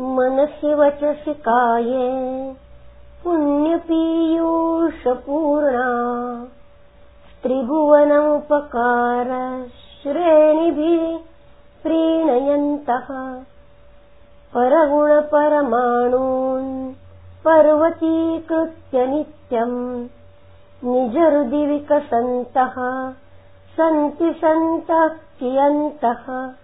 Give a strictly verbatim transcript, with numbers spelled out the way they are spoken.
मनसि वचसि काये पुण्यपीयूषपूर्णा त्रिभुवनमुपकार श्रेणिभिः प्रीणयन्तः परगुणपरमाणून् पर्वतीकृत्य नित्यम् निजहृदि विकसन्तः सन्ति सन्तः कियन्तः।